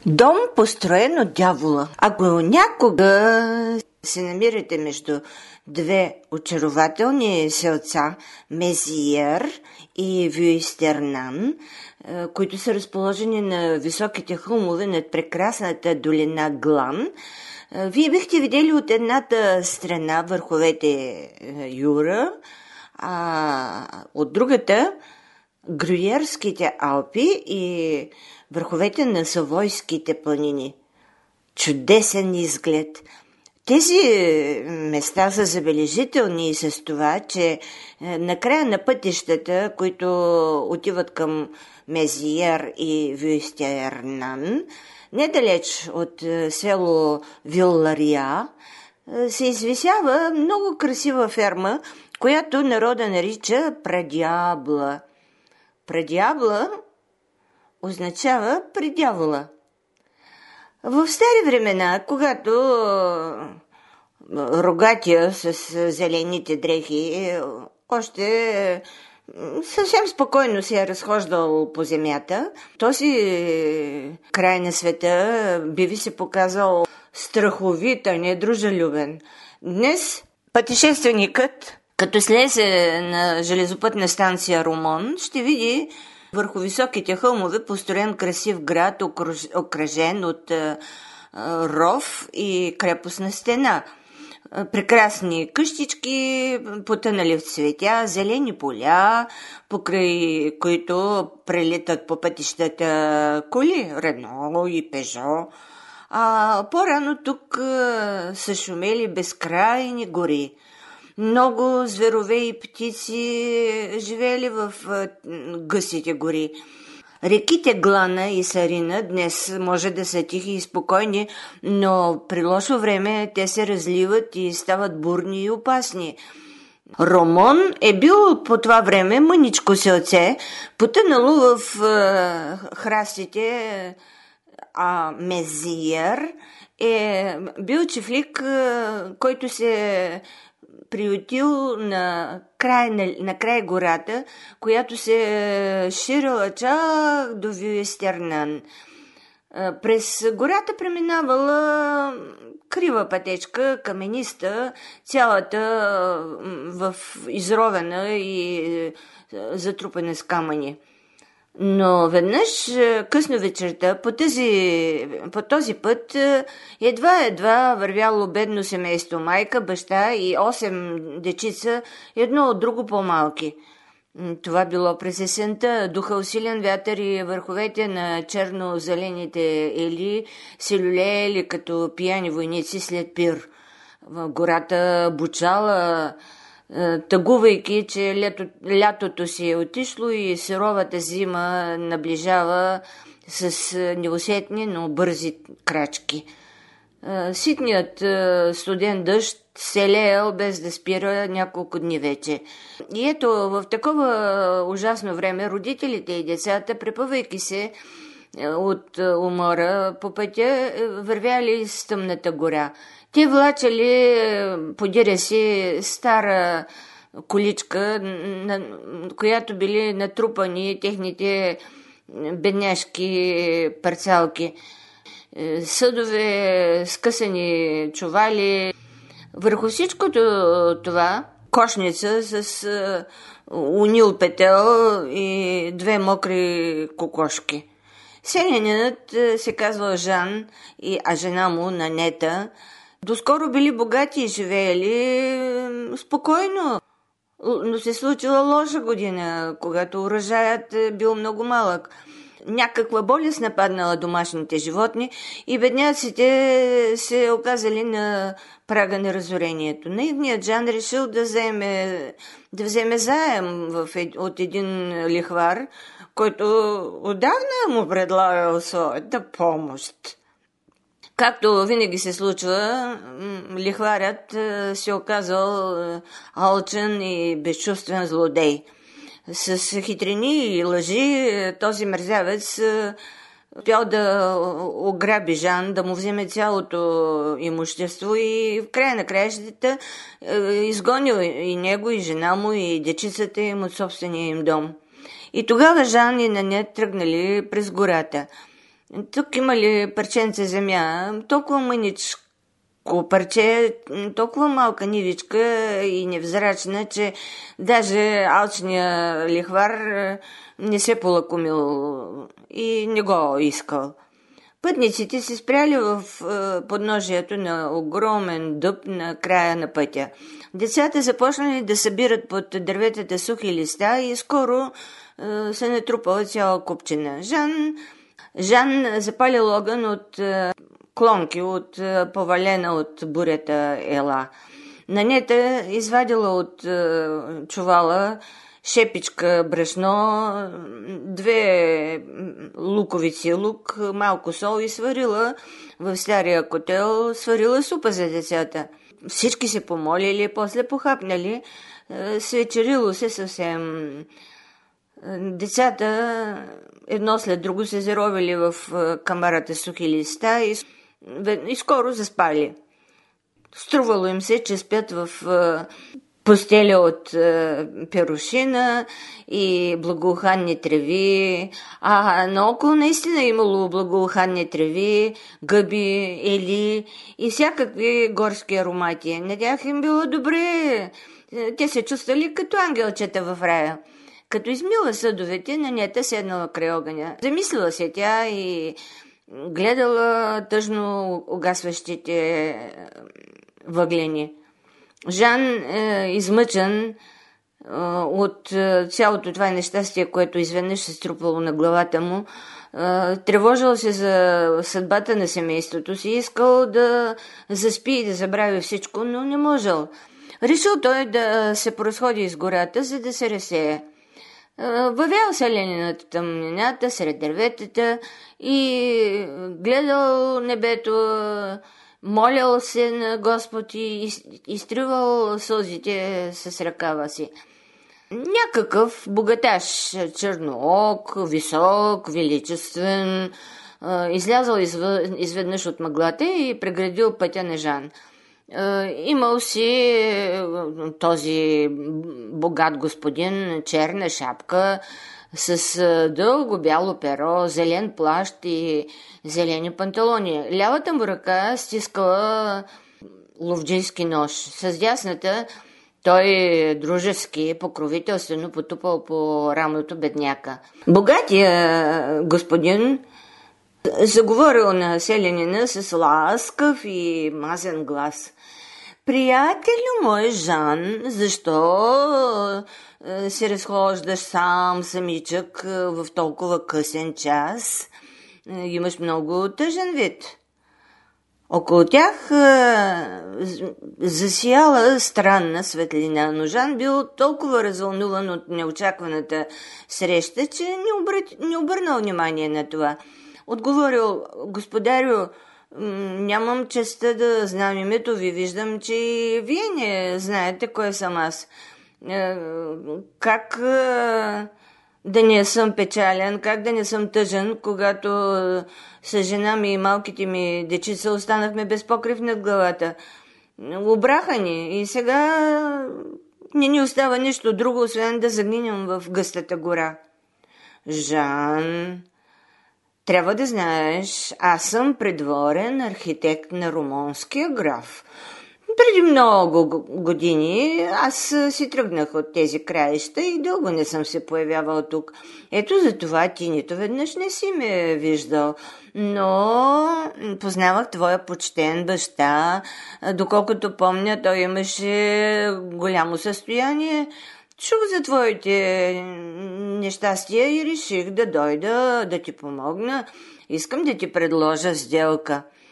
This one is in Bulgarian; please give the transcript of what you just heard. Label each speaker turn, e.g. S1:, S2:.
S1: Дом, построен от дявола. Ако някога се намирате между две очарователни селца, Мезиер и Вюйстернан, които са разположени на високите хълмове над прекрасната долина Глан, вие бихте видели от едната страна върховете Юра, а от другата Грюерските Алпи и върховете на Савойските планини. Чудесен изглед! Тези места са забележителни и с това, че накрая на пътищата, които отиват към Мезиер и Вюйстернан, недалеч от село Виллария, се извисява много красива ферма, която народа нарича Прадябла. Прадябла означава предявола. В стари времена, когато рогатия с зелените дрехи още съвсем спокойно се е разхождал по земята, този край на света би ви се показал страховит, а не дружелюбен. Днес пътешественикът, като слезе на железопътна станция Ромон, ще види върху високите хълмове построен красив град, окръжен от ров и крепостна стена. Прекрасни къщички, потънали в цветя, зелени поля, покрай които прелитат по пътищата коли, Рено и Пежо. А по-рано тук са шумели безкрайни гори. Много зверове и птици живели в гъсите гори. Реките Глана и Сарина днес може да са тихи и спокойни, но при лошо време те се разливат и стават бурни и опасни. Ромон е бил по това време мъничко селце, потънало в храстите, а Мезиер е бил чифлик, който се приютил на край гората, която се ширила чак до Вюйстернан. През гората преминавала крива пътечка, камениста, цялата изровена и затрупана с камъни. Но веднъж късно вечерта по този път едва вървяло бедно семейство, майка, баща и 8 дечица, едно от друго по-малки. Това било през есента, духал силен вятър и върховете на черно-зелените ели се люлеели като пияни войници след пир. В гората бучала, тъгувайки, че лятото си е отишло и суровата зима наближава с неусетни, но бързи крачки. Ситният студен дъжд се леял без да спира няколко дни вече. И ето, в такова ужасно време родителите и децата, препъвайки се от умора по пътя, вървяли с тъмната гора. Те влачали подире си стара количка, на която били натрупани техните бедняшки парцалки. Съдове, скъсани чували. Върху всичкото това кошница с унил петел и 2 мокри кокошки. Селянинът се казва Жан, а жена му Нанета доскоро били богати и живеели спокойно, но се случила лоша година, когато урожаят бил много малък. Някаква болест нападнала домашните животни и бедняците се оказали на прага на разорението. Наивният Жан решил да вземе заем от един лихвар, който отдавна му предлагал своята помощ. Както винаги се случва, лихварят се оказал алчен и безчувствен злодей. С хитрини и лъжи този мързавец успял да ограби Жан, да му вземе цялото имущество и в края на краищата изгонил и него, и жена му, и дечицата им от собствения им дом. И тогава Жан и Нанет тръгнали през гората. Тук има ли парченце земя? Толкова мъничко парче, толкова малка нивичка и невзрачна, че даже алчния лихвар не се полакомил и не го искал. Пътниците се спряли в подножието на огромен дъб на края на пътя. Децата започнали да събират под дърветата сухи листа и скоро се натрупала цяла купчина. Жан запалил огън от клонки, от повалена от бурята ела. Нанета извадила от чувала шепичка брашно, 2 луковици лук, малко сол и сварила в стария котел, сварила супа за децата. Всички се помолили, после похапнали, свечерило се съвсем. Децата едно след друго се заровили в камарата сухи листа и скоро заспали. Струвало им се, че спят в постеля от перушина и благоуханни треви, а наоколо наистина имало благоуханни треви, гъби, ели и всякакви горски аромати. На тях им било добре. Те се чувствали като ангелчета в рая. Като измила съдовете, Нанета седнала край огъня. Замислила се тя и гледала тъжно угасващите въглени. Жан, измъчен от цялото това нещастие, което изведнъж се струпало на главата му, тревожил се за съдбата на семейството си, искал да заспи и да забрави всичко, но не можел. Решил той да се произходи из гората, за да се разсея. Въвял се ленината тъмнината сред дърветата и гледал небето, молял се на Господ и изтривал сълзите с ръкава си. Някакъв богаташ, черноок, висок, величествен, излязал изведнъж от мъглата и преградил пътя на Жан. Имал си този богат господин черна шапка с дълго бяло перо, зелен плащ и зелени панталони. Лявата му ръка стискала ловджийски нож. С дясната той дружески, покровителствено потупал по рамото бедняка. Богатия господин заговорил на селянина с ласкав и мазен глас. Приятелю мой Жан, защо се разхождаш самичък в толкова късен час? Имаш много тъжен вид. Около тях засияла странна светлина, но Жан бил толкова развълнуван от неочакваната среща, че не обърнал внимание на това. Отговорил: господарю, нямам честа да знам името ви, виждам, че и вие не знаете кой съм аз. Как да не съм печален, как да не съм тъжен, когато с жена ми и малките ми дечица останахме без покрив над главата. Обраха ни и сега не ни остава нищо друго, освен да загинем в гъстата гора. Жан, трябва да знаеш, аз съм придворен архитект на румънския граф. Преди много години аз си тръгнах от тези краища и дълго не съм се появявал тук. Ето за това ти нито веднъж не си ме виждал. Но познавах твоя почтен баща. Доколкото помня, той имаше голямо състояние. Чух за твоите нещастия и реших да дойда да ти помогна. Искам да ти предложа сделка.